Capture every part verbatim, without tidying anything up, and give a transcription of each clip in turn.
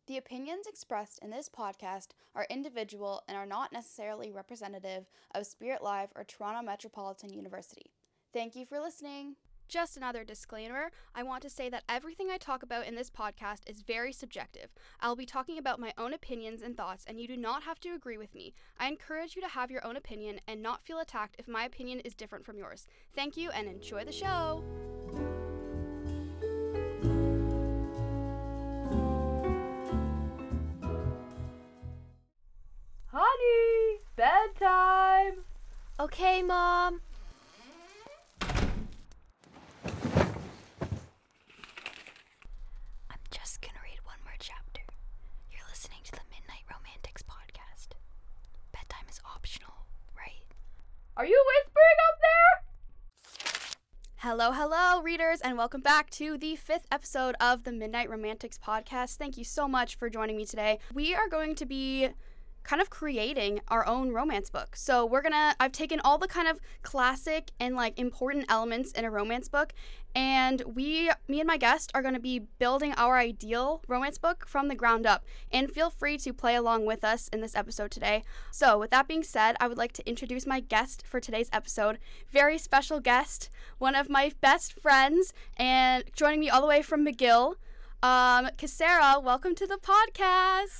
The opinions expressed in this podcast are individual and are not necessarily representative of Spirit Live or Toronto Metropolitan University. Thank you for listening. Just another disclaimer, I want to say that everything I talk about in this podcast is very subjective. I'll be talking about my own opinions and thoughts, and you do not have to agree with me. I encourage you to have your own opinion and not feel attacked if my opinion is different from yours. Thank you and enjoy the show! Honey, bedtime. Okay, Mom. I'm just gonna read one more chapter. You're listening to the Midnight Romantics podcast. Bedtime is optional, right? Are you whispering up there? Hello, hello, readers, and welcome back to the fifth episode of the Midnight Romantics podcast. Thank you so much for joining me today. We are going to be kind of creating our own romance book. So we're gonna, I've taken all the kind of classic and like important elements in a romance book, and we, me and my guest are gonna be building our ideal romance book from the ground up. And feel free to play along with us in this episode today. So with that being said, I would like to introduce my guest for today's episode. Very special guest, one of my best friends, and joining me all the way from McGill, um, Kisara, welcome to the podcast.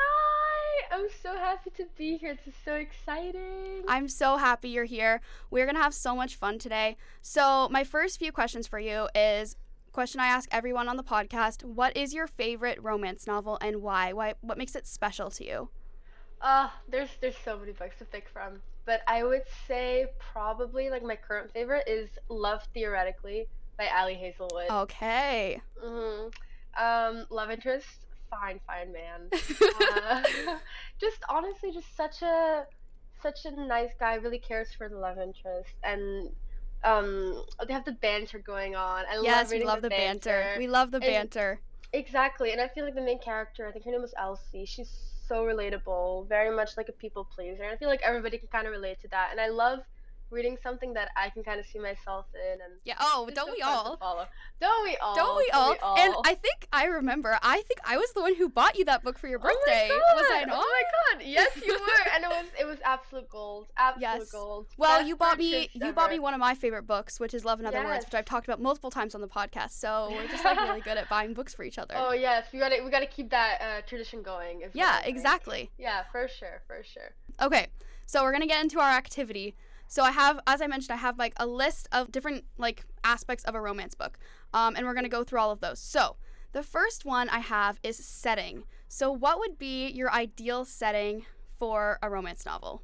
Hi, I'm so happy to be here. This is so exciting. I'm so happy you're here. We're going to have so much fun today. So my first few questions for you is, question I ask everyone on the podcast, what is your favorite romance novel and why? Why? What makes it special to you? Uh, there's there's so many books to pick from, but I would say probably like my current favorite is Love Theoretically by Ali Hazelwood. Okay. Mm-hmm. Um, love interest. Fine, fine man. uh, just honestly, just such a such a nice guy. Really cares for the love interest, and um, they have the banter going on. I yes, love reading we love the, the banter. banter. We love the and, banter. Exactly, and I feel like the main character, I think her name was Elsie. She's so relatable, very much like a people pleaser, and I feel like everybody can kind of relate to that. And I love reading something that I can kind of see myself in, and yeah. Oh, don't we all? Don't we all? Don't we all? Don't we all? And I think I remember. I think I was the one who bought you that book for your birthday. Oh was I not? Oh my god! Yes, you were, and it was it was absolute gold. Absolute yes. gold. Well, Best you bought me you ever. bought me one of my favorite books, which is Love in Other yes. Words, which I've talked about multiple times on the podcast. So we're just like really good at buying books for each other. Oh yes, we got to we got to keep that uh, tradition going. Yeah, exactly. Yeah, for sure, for sure. Okay, so we're gonna get into our activity. So I have, as I mentioned, I have like a list of different like aspects of a romance book, um, and we're gonna go through all of those. So the first one I have is setting. So what would be your ideal setting for a romance novel?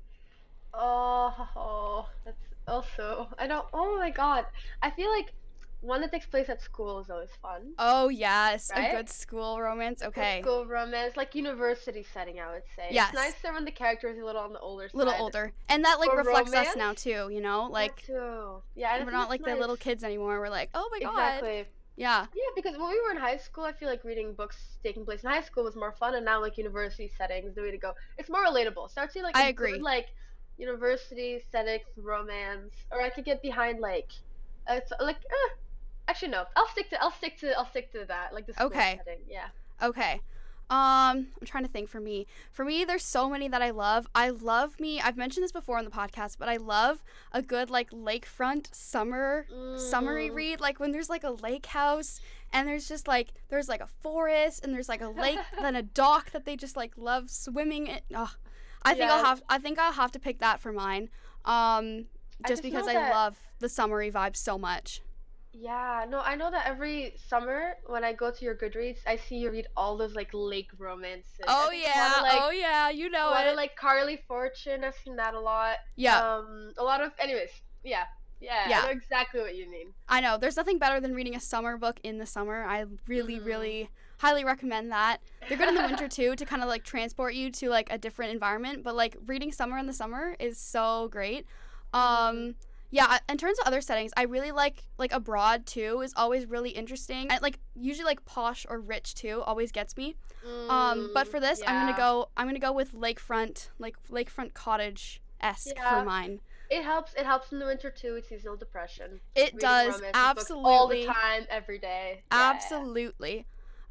Oh, oh that's also I don't. Oh my god, I feel like one that takes place at school is always fun. Oh yes, right? A good school romance. Okay. Good school romance, like university setting, I would say. Yes. It's nicer when the character is a little on the older side. Little older, and that like For reflects romance? us now too. You know, like that too. Yeah, and we're not like nice. the little kids anymore. We're like, oh my god. Exactly. Yeah. Yeah, because when we were in high school, I feel like reading books taking place in high school was more fun, and now like university setting is the way to go. It's more relatable. So I'd say like I a agree. Good, like university settings, romance, or I could get behind like, uh, it's like. Eh, Actually, no. I'll stick to. I'll stick to. I'll stick to that. Like the school okay. setting. Yeah. Okay. Um, I'm trying to think. For me, for me, there's so many that I love. I love me. I've mentioned this before on the podcast, but I love a good like lakefront summer mm. summery read. Like when there's like a lake house and there's just like there's like a forest and there's like a lake, then a dock that they just like love swimming in. Oh, I think yeah. I'll have. I think I'll have to pick that for mine. Um, just, I just because I that... love the summery vibe so much. Yeah, no, I know that every summer when I go to your Goodreads, I see you read all those like lake romances. Oh yeah, like, oh yeah, you know a lot it. Of, like Carly Fortune, I've seen that a lot. Yeah. Um, a lot of, anyways, yeah, yeah, yeah. I know exactly what you mean. I know, there's nothing better than reading a summer book in the summer. I really, mm. really highly recommend that. They're good in the winter too to kind of like transport you to like a different environment, but like reading summer in the summer is so great. Um. Mm. Yeah, in terms of other settings, I really like, like, abroad, too, is always really interesting. And, like, usually, like, posh or rich, too, always gets me. Mm, um, but for this, yeah. I'm gonna go, I'm gonna go with lakefront, like, lakefront cottage-esque yeah. for mine. It helps, it helps in the winter, too, with seasonal depression. It Reading does, absolutely. All the time, every day. Yeah, absolutely.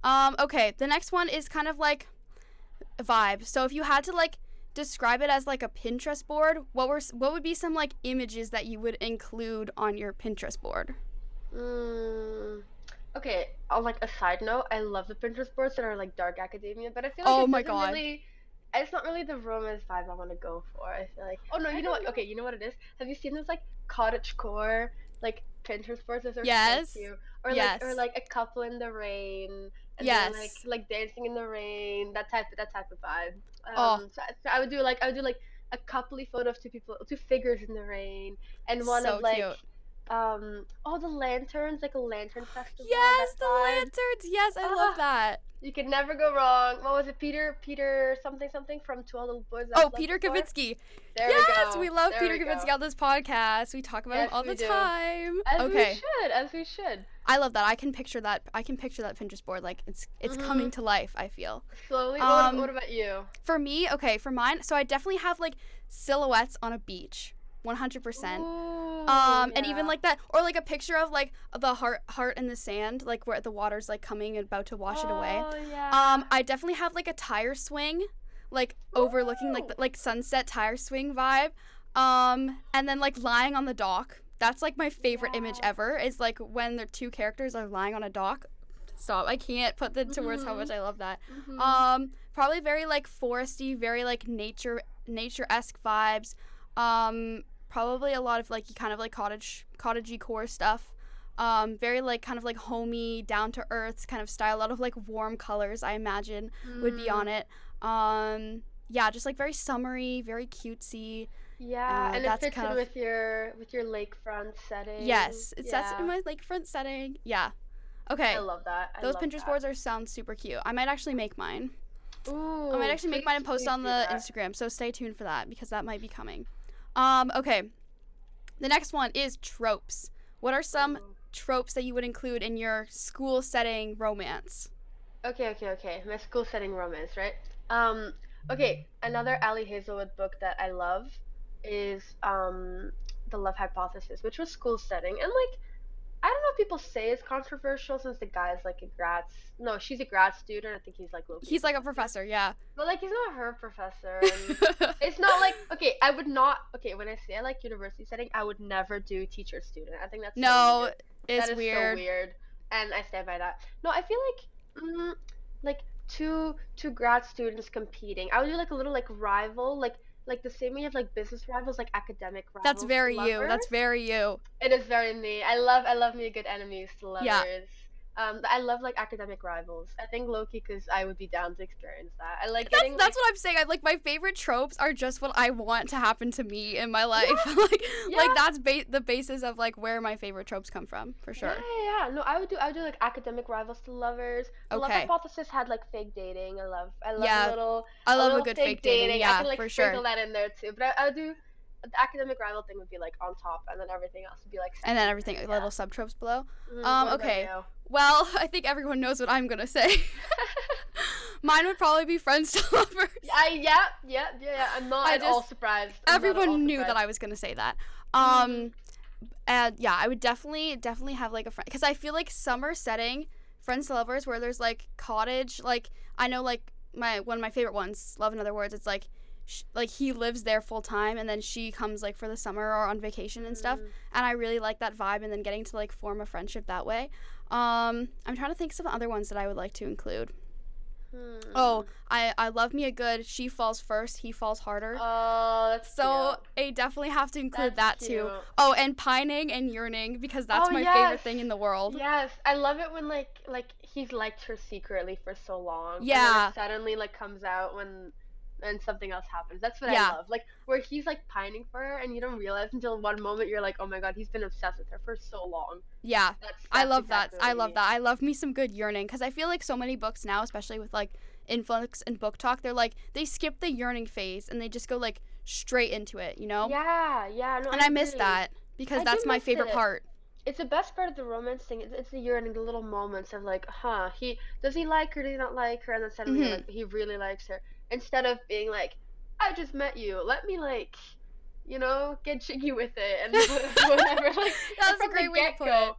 Um, okay, the next one is kind of like a vibe. So if you had to like describe it as like a Pinterest board, what were what would be some like images that you would include on your Pinterest board? Mm, okay, on like a side note, I love the Pinterest boards that are like dark academia, but I feel like Oh it my doesn't God. really. It's not really the romance vibe I want to go for. I feel like. Oh no, you know what? Okay, you know what it is? Have you seen those like cottagecore like Pinterest boards? Those are Yes. so cute. Or Yes. like or like a couple in the rain. And Yes. then, like like dancing in the rain. That type that type of vibe. Um, Oh. So, I- so I would do like I would do like a coupley photo of two people, two figures in the rain, and one So of like. cute. Um, oh, the lanterns, like a lantern festival. Yes, that the vibe. lanterns. Yes, I love Ah. that. You could never go wrong. What was it, Peter? Peter something something from Two Little Boys. That Oh, I've Loved Peter Before? Kavitsky. There Yes, we go. we love There Peter we go. Kavitsky on this podcast. We talk about Yes, him all we the do. time. As Okay. we should, as we should. I love that. I can picture that. I can picture that Pinterest board like it's it's Mhm. coming to life, I feel. Slowly. Um, what, what about you? For me, okay, for mine, so I definitely have like silhouettes on a beach. one hundred percent. Ooh, Um, and yeah. even like that, or like a picture of like the heart, heart in the sand, like where the water's like coming and about to wash it away. Oh, yeah. Um, I definitely have like a tire swing, like overlooking like Ooh. the, like sunset tire swing vibe. Um, and then like lying on the dock. That's like my favorite image Yeah. ever. Is like when the two characters are lying on a dock. Stop! I can't put into words how Mhm. much I love that. Mhm. Um, probably very like foresty, very like nature nature esque vibes. Um, probably a lot of like kind of like cottage cottagey core stuff. Um, very like kind of like homey, down to earth kind of style. A lot of like warm colors, I imagine, would be on Mm. it. Um, yeah, just like very summery, very cutesy. Yeah, uh, and it that's fits kind in of- with your with your lakefront setting. Yes, it sets yeah. in my like front setting. Yeah. Okay. I love that. I Those love Pinterest that. boards are sound super cute. I might actually make mine. Ooh, I might actually make please- mine and post please on do the that. Instagram, so stay tuned for that because that might be coming. Um, okay. The next one is tropes. What are some Ooh. tropes that you would include in your school setting romance? Okay, okay, okay. My school setting romance, right? Um, okay, another Ali Hazelwood book that I love is um The Love Hypothesis, which was school setting. And like I don't know if people say it's controversial since the guy's like a grad s- no, she's a grad student. I think he's like low He's like a professor, yeah. But like he's not her professor and it's not like okay, I would not okay, when I say I like university setting, I would never do teacher student. I think that's so No, weird. it's That is weird. so weird, and I stand by that. No, I feel like, mm, like two two grad students competing. I would do like a little like rival, like like the same way you have like business rivals, like academic rivals. That's to very you. That's lovers. very you. It is very me. I love I love me a good enemies to lovers. Yeah. Um, I love like academic rivals. I think low-key because I would be down to experience that. I like That's getting that's like, what I'm saying. I like my favorite tropes are just what I want to happen to me in my life. like Yeah. like that's ba- the basis of like where my favorite tropes come from, for sure. Yeah, yeah, yeah. No, I would do I would do like academic rivals to lovers. The Love Okay. Hypothesis had like fake dating. I love I love Yeah, a little I love a little good fake dating. I Yeah, can like for sprinkle sure. that in there too. But I, I would do the academic rival thing would be like on top, and then everything else would be like. And then everything, Yeah. little sub tropes below. Mm, um, what about okay. you? Well, I think everyone knows what I'm gonna say. Mine would probably be friends to lovers. I yeah yeah yeah yeah. I'm not I at all just- surprised. I'm not at all Everyone knew that surprised. I was gonna say that. Um, and yeah, I would definitely definitely have like a friend because I feel like summer setting, friends to lovers, where there's like cottage. Like I know like my one of my favorite ones, Love in Other Words. It's like. Sh- like he lives there full time and then she comes like for the summer or on vacation and stuff, Mm. and I really like that vibe and then getting to like form a friendship that way. um I'm trying to think of some other ones that I would like to include. Hmm. Oh, I I love me a good she falls first, he falls harder. Oh, that's So cute. I definitely have to include That's that too. cute. Oh, and pining and yearning because that's Oh, my favorite yes. thing in the world. Yes, I love it when like like he's liked her secretly for so long. And then Yeah. it suddenly like comes out when and something else happens. That's what Yeah. I love. Like where he's like pining for her and you don't realize until one moment you're like, oh my god, he's been obsessed with her for so long. Yeah. That's, I that's love exactly that. what I you love need. that. I love me some good yearning because I feel like so many books now, especially with like influx and book talk, they're like they skip the yearning phase and they just go like straight into it, you know? Yeah, yeah. No, And I miss agree. that because I that's do my miss favorite it. part. It's the best part of the romance thing. It's, it's the yearning, the little moments of like, huh, he does he like her? Does he not like her? And then suddenly you're Mhm. like, he really likes her. Instead of being like, I just met you. Let me like, you know, get jiggy with it and whatever. Like That's from a great the way to put get-go. it.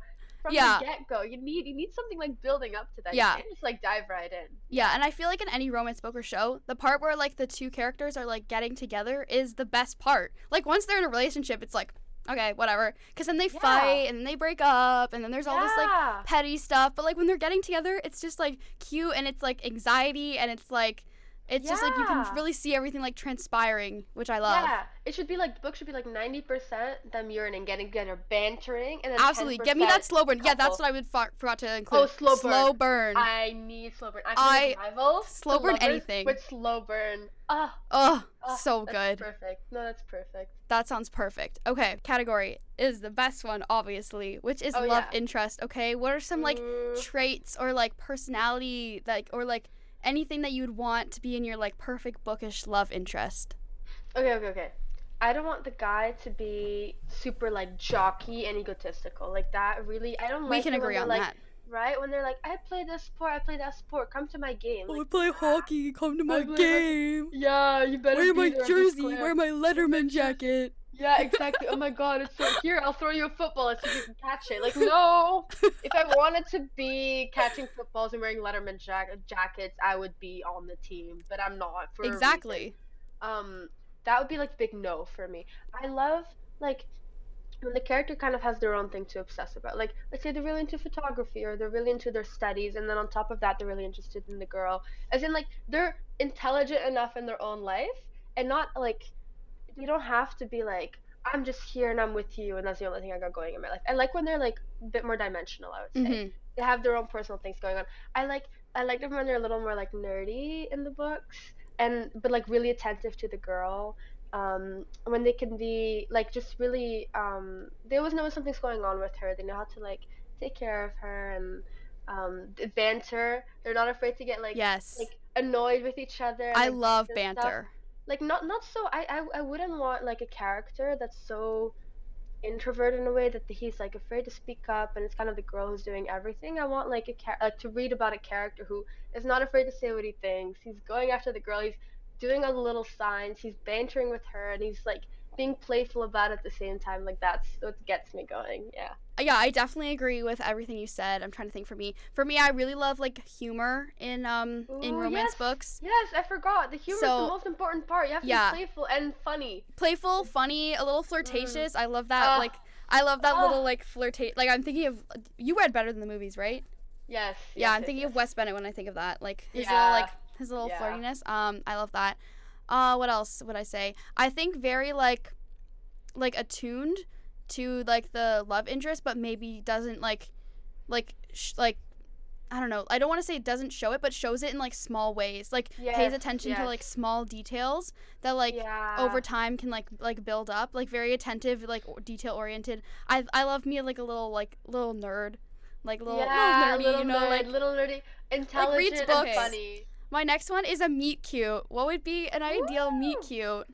from Yeah. the get go. You need you need something like building up to that. Yeah. You can't just like dive right in. Yeah, and I feel like in any romance book or show, the part where like the two characters are like getting together is the best part. Like once they're in a relationship, it's like, okay, whatever. Because then they Yeah. fight and then they break up and then there's all this like Yeah. petty stuff. But like when they're getting together, it's just like cute and it's like anxiety and it's like, it's just like you can Yeah. really see everything like transpiring, which I love. Yeah, it should be like the book should be like ninety percent them yearning, getting together, bantering, and then Absolutely. Get me that ten percent slow burn. Yeah, that's couple. what I would fo- forgot to include. Oh, slow burn. Slow burn. I need slow burn. I, I- feel like rivals, slow the burn lovers anything. with slow burn. Ah, Oh, ah, so that's good. Perfect. No, that's perfect. That sounds perfect. Okay, category is the best one, obviously, which is Oh, love yeah. interest. Okay, what are some like Mm, traits or like personality like or like anything that you'd want to be in your like perfect bookish love interest? okay, okay, okay. I don't want the guy to be super like jockey and egotistical like that. Really, I don't like. We can it when agree they're, on like, that. Right when they're like, I play this sport, I play that sport. Come to my game. Like, play hockey. Come to my I play hockey. game. yeah, you better be there, just clear. my Letterman jacket. Yeah, exactly. Oh my god, it's so here. I'll throw you a football and see if you can catch it. Like, no. If I wanted to be catching footballs and wearing Letterman jack- jackets, I would be on the team, but I'm not. For a reason. Exactly. Um, that would be like big no for me. I love like when the character kind of has their own thing to obsess about. Like, let's say they're really into photography or they're really into their studies, and then on top of that, they're really interested in the girl. As in, like, they're intelligent enough in their own life, and not like you don't have to be like, I'm just here and I'm with you and that's the only thing I got going in my life. I like when they're like a bit more dimensional, I would say. Mhm. They have their own personal things going on. I like I like them when they're a little more like nerdy in the books and but like really attentive to the girl. Um, when they can be like just really um they always know when something's going on with her. They know how to like take care of her and um banter. They're not afraid to get like Yes. like annoyed with each other. and, I like, love and stuff banter. like not not so I, I I wouldn't want like a character that's so introverted in a way that he's like afraid to speak up and it's kind of the girl who's doing everything. I want like a char- like to read about a character who is not afraid to say what he thinks. He's going after the girl. He's doing all the little signs. He's bantering with her and he's like being playful about it at the same time. Like that's what gets me going. Yeah. Yeah, I definitely agree with everything you said. I'm trying to think for me. For me, I really love like humor in um in Ooh, romance yes. books. Yes, I forgot. The humor So- is the most important part. You have to yeah. be playful and funny. Playful, funny, a little flirtatious. I love that. Ah. like I love that Ah. little like flirtate. Like I'm thinking of you read better than the movies, right? Yes. Yeah, yes, I'm yes, thinking yes. of Wes Bennett when I think of that. Like his Yeah. little like his little Yeah. flirtiness. Um, I love that. Uh, what else would I say? I think very like like attuned to like the love interest, but maybe doesn't like like sh- like I don't know. I don't want to say it doesn't show it, but shows it in like small ways. Like pays Yes, attention to yes. like small details that like yeah. over time can like like build up. Like very attentive, like detail oriented. I I love me like a little like little nerd, like little yeah, little nerdy. little you know, nerd, like little nerdy, intelligent reads and books. funny. my next one is a meet cute. What would be an ideal meet Woo! cute?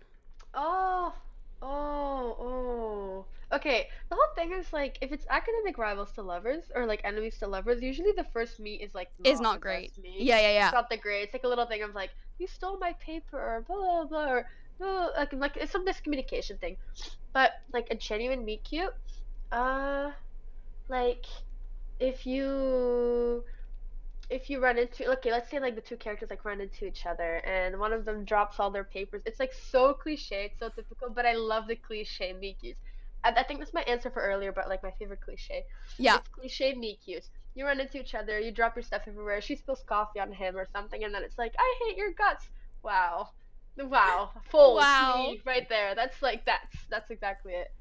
Oh, oh, oh. Okay, the whole thing is like if it's academic rivals to lovers or like enemies to lovers, usually the first meet is like Is not not the great. best meet. Yeah, yeah, yeah. It's not the great. It's like a little thing of like you stole my paper or blah blah blah or uh, like like it's some miscommunication thing. But like a genuine meet cute, uh, like if you if you run into okay, let's say like the two characters like run into each other and one of them drops all their papers. It's like so cliche, it's so typical, but I love the cliche meet cutes. I, I think that's my answer for earlier, but like my favorite cliche. Yeah. It's cliche meet cutes. You run into each other, you drop your stuff everywhere. She spills coffee on him or something, and then it's like, I hate your guts. Wow, wow, full Wow. me right there. That's like that's that's exactly it.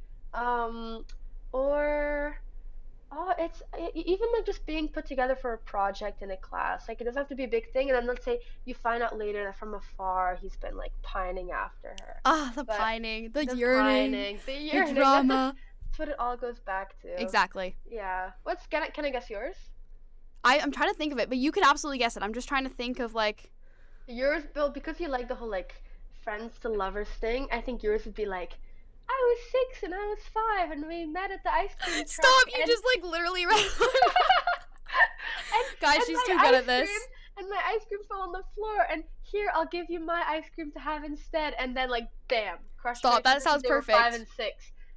Um, or oh, it's e- e- even like just being put together for a project in a class. Like it doesn't have to be a big thing, and then let's say you find out later that from afar he's been like pining after her. Ah, the But pining, the, The yearning, pining, the the yearning. drama. That's what it all goes back to. Exactly. Yeah. What's can I can I guess yours? I, I'm trying to think of it, but you could absolutely guess it. I'm just trying to think of like Yours, Bill, because you like the whole like friends to lovers thing. I think yours would be like, I was six and I was five and we met at the ice cream truck. Stop, you and- just like literally read and, Guys, and she's my too good ice at this. cream- and my ice cream fell on the floor, and here I'll give you my ice cream to have instead. And then like, bam, crushed Stop, right that because sounds they were Five perfect. and six.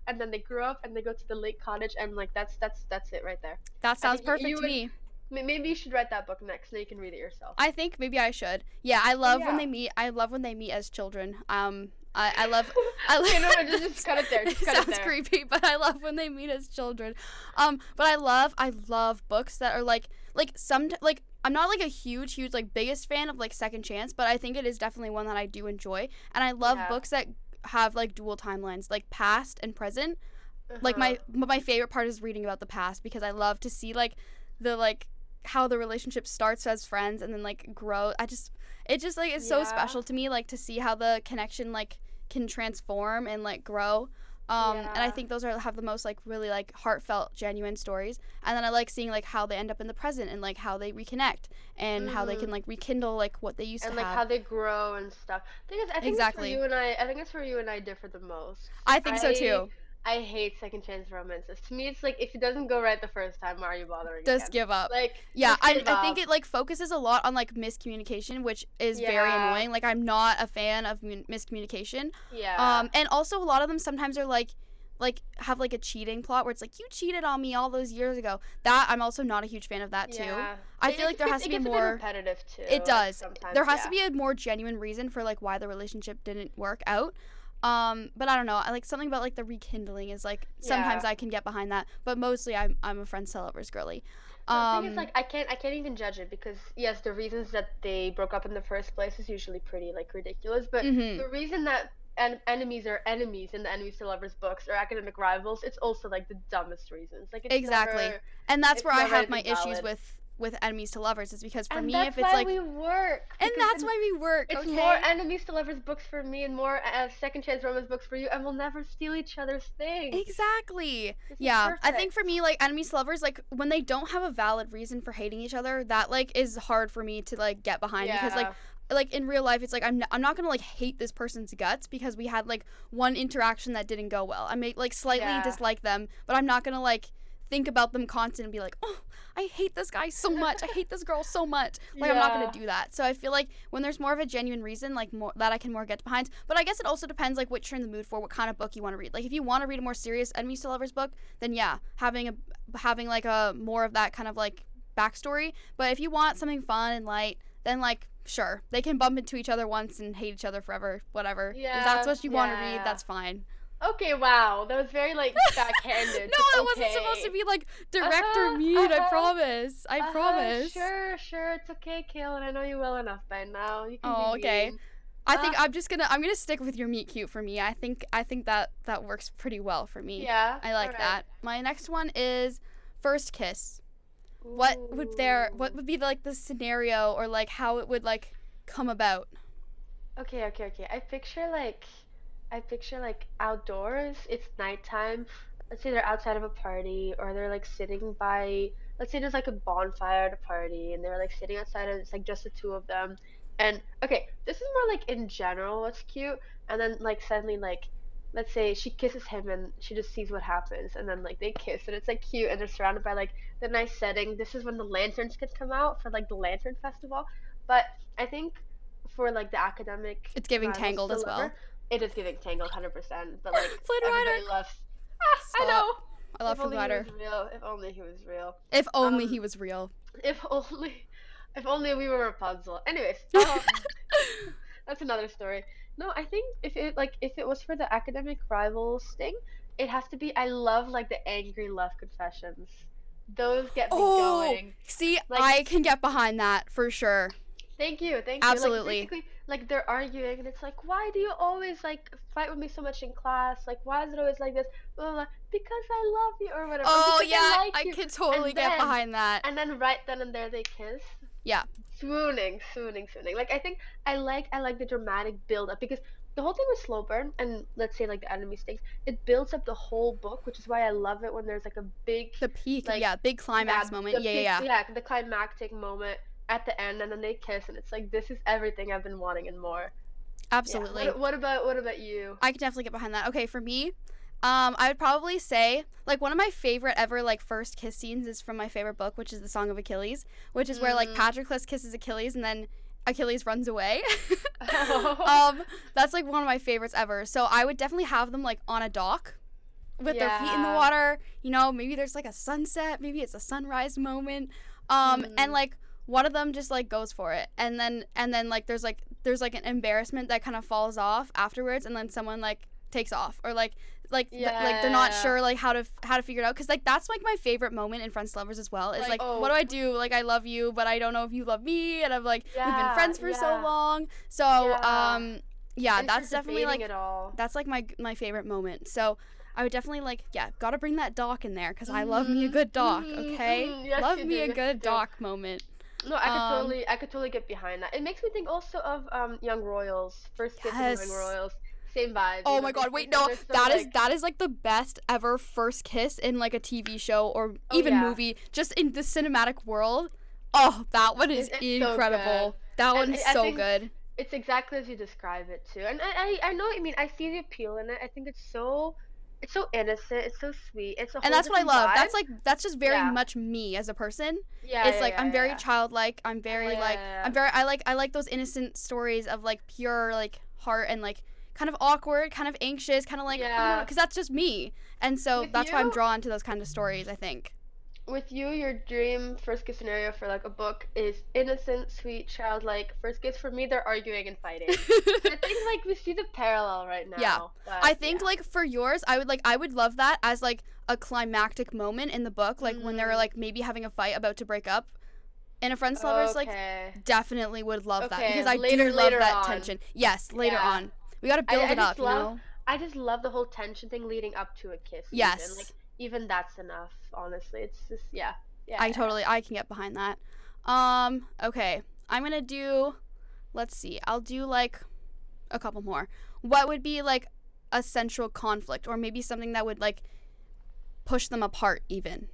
and then they grow up and they go to the lake cottage, and like that's that's that's it right there. That I sounds think you- perfect you to would- me. M- Maybe you should write that book next, and you can read it yourself. I think maybe I should. Yeah, I love when Yeah. they meet. I love when they meet as children. Um, I, I love. I love. Okay, no, no, just- just cut it there, just it cut it sounds there. creepy, but I love when they meet as children. Um, but I love. I love books that are like like some like. I'm not like a huge, huge like biggest fan of like Second Chance, but I think it is definitely one that I do enjoy, and I love Yeah. books that have like dual timelines, like past and present. Like my Uh-huh. my favorite part is reading about the past because I love to see like the like how the relationship starts as friends and then like grow. I just it just like is so Yeah. special to me like to see how the connection like can transform and like grow. Um and I Yeah. think those are have the most like really like heartfelt genuine stories. And then I like seeing like how they end up in the present and like how they reconnect and how they Mhm. can like rekindle like what they used and to like have. how they grow and stuff. Because I think Exactly. it's where you and I, I think it's where you and I differ the most. I think so I- too. I hate second chance romances. To me, it's like if it doesn't go right the first time, why are you bothering? Just again? give up. Like Yeah, just I, give I think up. it like focuses a lot on like miscommunication, which is very Yeah. annoying. Like I'm not a fan of mun- miscommunication. Yeah. Um, and also a lot of them sometimes are like, like have like a cheating plot where it's like you cheated on me all those years ago. That I'm also not a huge fan of that too. Yeah. I It- feel like it there gets- has to it be gets a bit more. repetitive too. It like, does. sometimes, There has yeah. to be a more genuine reason for like why the relationship didn't work out. Um, but I don't know. I like something about like the rekindling is like sometimes Yeah. I can get behind that, but mostly I'm I'm a friends to lovers girly. The Um, thing is, like, I can't, I can't even judge it because yes, the reasons that they broke up in the first place is usually pretty like ridiculous. But Mhm. the reason that en- enemies are enemies in the enemies to lovers books or academic rivals, it's also like the dumbest reasons. Like it's Exactly. never- and that's it's where I never have my anything issues valid. with with enemies to lovers is because for and me that's if it's why like we work. and because that's it- why we work. It's okay. more enemies to lovers books for me and more uh, second chance romance books for you, and we'll never steal each other's things. Exactly. This is Yeah, I think perfect. for me, like enemies to lovers, like when they don't have a valid reason for hating each other, that like is hard for me to like get behind because like Yeah. like in real life, it's like I'm n- I'm not gonna like hate this person's guts because we had like one interaction that didn't go well. I may like slightly Yeah. dislike them, but I'm not gonna like think about them constantly and be like, oh, I hate this guy so much. I hate this girl so much. Like I'm not Yeah. gonna do that. So I feel like when there's more of a genuine reason, like more that I can more get behind. But I guess it also depends like what you're in the mood for, what kind of book you want to read. Like if you want to read a more serious enemies to lovers book, then yeah, having a having like a more of that kind of like backstory. But if you want something fun and light, then like sure, they can bump into each other once and hate each other forever, whatever. If that's Yeah, what you want to read, yeah. that's fine. Okay, wow, that was very like backhanded. No, but it wasn't supposed to okay. be like direct or Uh-huh, mean. I uh-huh. promise. I Uh-huh, promise. Sure, sure, it's okay, Kaylin. I know you well enough by now. You can Oh, be okay. mean. I think Uh, I'm just gonna I'm gonna stick with your meet cute for me. I think I think that that works pretty well for me. Yeah. I like alright. that. My next one is first kiss. What would there what Ooh. would be like the scenario or like how it would like come about? Okay, okay, okay. I picture like, I picture like outdoors. It's nighttime. Let's say they're outside of a party, or they're like sitting by. Let's say there's like a bonfire at a party, and they're like sitting outside, and it's like just the two of them. And okay, this is more like in general what's cute, and then like suddenly like, let's say she kisses him, and she just sees what happens, and then like they kiss, and it's like cute, and they're surrounded by like the nice setting. This is when the lanterns could come out for like the lantern festival, but I think for like the academic It's giving rivals Tangled to as well. lover, it is giving Tangled one hundred percent, but like Flynn everybody Rider. loves. Ah, I Stop. know. I love if Flynn only Rider. he was real. If only he was real. If only Um, he was real. If only. If only we were Rapunzel. Anyways, um, that's another story. No, I think if it like if it was for the academic rivals thing, it has to be. I love like the angry love confessions. Those get me Oh, going. see, Like- I can get behind that for sure. Thank you, thank you. Absolutely. Like, basically, like they're arguing, and it's like, why do you always like fight with me so much in class? Like, why is it always like this? Blah, blah, blah. Because I love you, or whatever. Oh because yeah, I, like I you. could totally And get then- behind that. And then right then and there they kiss. Yeah. Swooning, swooning, swooning. Like I think I like I like the dramatic build up because the whole thing with slow burn and let's say like the enemy things, it builds up the whole book, which is why I love it when there's like a big The peak, like, yeah, big climax yeah, moment. the Yeah, big- yeah, yeah. yeah, the climactic moment at the end, and then they kiss, and it's like this is everything I've been wanting and more. Yeah. Absolutely. What, what about what about you? I could definitely get behind that. Okay, for me, um, I would probably say like one of my favorite ever like first kiss scenes is from my favorite book, which is the Song of Achilles, which is where like Mm. Patroclus kisses Achilles and then Achilles runs away. um, that's like one of my favorites ever. So I would definitely have them like on a dock, with their feet in the Yeah. water. You know, maybe there's like a sunset, maybe it's a sunrise moment. Um, Mhm. and like one of them just like goes for it, and then and then like there's like there's like an embarrassment that kind of falls off afterwards, and then someone like takes off, or like like th- like they're not Yeah. sure like how to f- how to figure it out, because like that's like my favorite moment in Friends to Lovers as well. Is Like, like, oh. what do I do? Like, I love you, but I don't know if you love me, and I'm like, we've been Yeah, friends for so yeah. long. So Yeah. um yeah, And that's you're definitely debating like it all. that's like my my favorite moment. So I would definitely like, yeah, gotta bring that doc in there, because I love me a Mhm, good doc. mhm, Okay, mhm. Yes, love you me do, a yes, you good do. doc moment. No, I could Um, totally, I could totally get behind that. It makes me think also of um Young Royals, first kiss of Young Yes. Royals, same vibe. Oh you know, my they god, wait, kiss and no, they're so, that is like- that is like the best ever first kiss in like a T V show, or Oh, even yeah. movie, just in the cinematic world. Oh, that one is It's- it's so incredible. good. That And one I- is I so think- good. It's exactly as you describe it too, and I, I, I know what you mean. I see the appeal in it. I think it's so, it's so innocent. It's so sweet. It's a whole And that's what I different love. vibe. That's like that's just very Yeah. much me as a person. yeah, It's yeah, like yeah, I'm yeah, very yeah. childlike. I'm very Yeah, like yeah, yeah. I'm very I like I like those innocent stories of like pure like heart, and like kind of awkward, kind of anxious, kind of like, Yeah. because that's just me. And so With that's why I'm you- drawn to those kind of stories, I think. With you, your dream first kiss scenario for like a book is innocent, sweet, childlike. First kiss, for me, they're arguing and fighting. I think like we see the parallel right now. Yeah. but, I think yeah. like for yours, I would like I would love that as like a climactic moment in the book, like when they were Mm. like maybe having a fight about to break up. In a Friends to Lovers, like Okay. definitely would love that, Okay, because I later- do love later that on. tension. Yes, later Yeah. on. We gotta I- build I it just up, you love- know? I just love the whole tension thing leading up to a kiss. Yes. Even. Like even that's enough. Honestly, it's just yeah. Yeah. I totally I can get behind that. Um, okay. I'm gonna do let's see, I'll do like a couple more. What would be like a central conflict, or maybe something that would like push them apart even?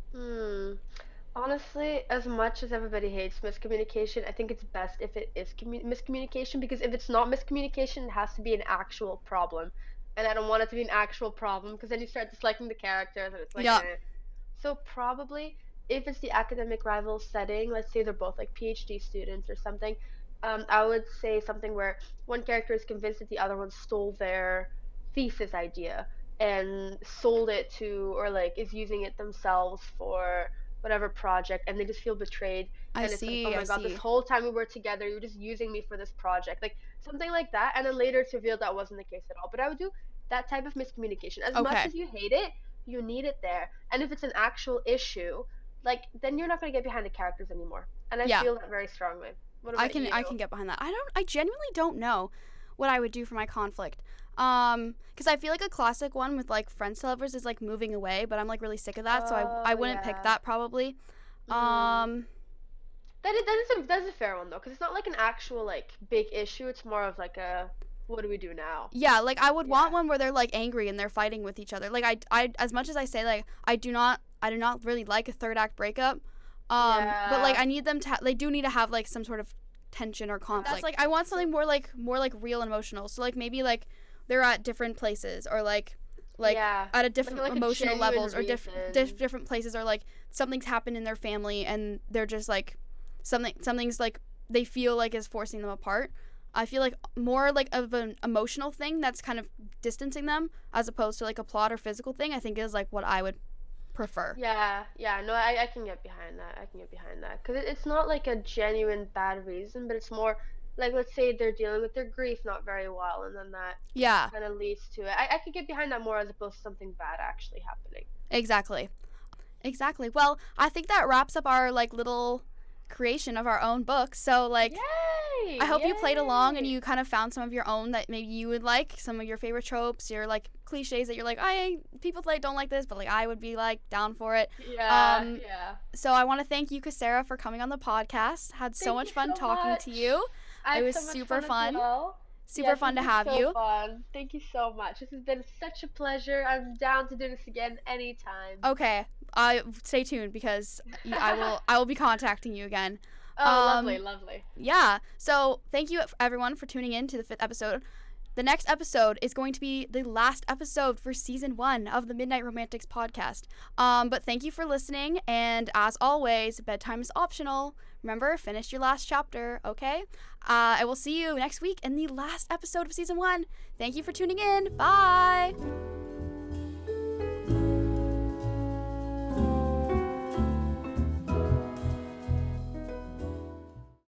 Hmm. Honestly, as much as everybody hates miscommunication, I think it's best if it is commu- miscommunication, because if it's not miscommunication, it has to be an actual problem. And I don't want it to be an actual problem, because then you start disliking the characters and it's like Yeah. eh. So probably if it's the academic rival setting, let's say they're both like PhD students or something, um, I would say something where one character is convinced that the other one stole their thesis idea and sold it to, or like is using it themselves for whatever project, and they just feel betrayed. I And it's see, like, oh my I god, see. this whole time we were together, you were just using me for this project, like something like that. And then later it's revealed that wasn't the case at all. But I would do that type of miscommunication. As much Okay. as you hate it, you need it there. And if it's an actual issue, like then you're not gonna get behind the characters anymore. And I Yeah. feel that very strongly. What I about can you? I can get behind that. I don't I genuinely don't know what I would do for my conflict. Um, because I feel like a classic one with like Friends to Lovers is like moving away, but I'm like really sick of that, so I I Oh, wouldn't pick yeah. that probably. Mhm. Um, That is, that is a that is a fair one though, because it's not like an actual like big issue. It's more of like a what do we do now? yeah, like I would want Yeah. one where they're like angry and they're fighting with each other. Like I I as much as I say like I do not I do not really like a third act breakup. Um, but like Yeah. I need them to ha- they do need to have like some sort of tension or conflict. That's like I want something more like more like real and emotional. So like maybe like they're at different places, or like like Yeah. at a different like, a emotional genuine levels, or diff- reason. diff- different places, or like something's happened in their family and they're just like something something's like they feel like is forcing them apart. I feel like more like of an emotional thing that's kind of distancing them, as opposed to like a plot or physical thing, I think is like what I would prefer. Yeah, yeah, no, I, I can get behind that. I can get behind that. Because it, it's not like a genuine bad reason, but it's more like, let's say they're dealing with their grief not very well, and then that Yeah, kind of leads to it. I, I could get behind that more as opposed to something bad actually happening. exactly. Exactly. Well, I think that wraps up our like little creation of our own book. So like Yay! I hope you played along and Yay! you kind of found some of your own that maybe you would like, some of your favorite tropes, your like cliches that you're like, I people like don't like this, but like I would be like down for it. Yeah, um, yeah. So I want to thank you, Sarah, for coming on the podcast. Had so Thank much you fun so talking to much. you. I it had was so much super fun. fun. As well. Super Yes, fun to this was have so you. Fun. Thank you so much. This has been such a pleasure. I'm down to do this again anytime. Okay, I stay tuned because y- I will I will be contacting you again. Oh, um, lovely, lovely. Yeah. So thank you everyone for tuning in to the fifth episode. The next episode is going to be the last episode for season one of the Midnight Romantics podcast. Um, but thank you for listening, and as always, bedtime is optional. Remember, finish your last chapter, okay? Uh, I will see you next week in the last episode of season one. Thank you for tuning in. Bye.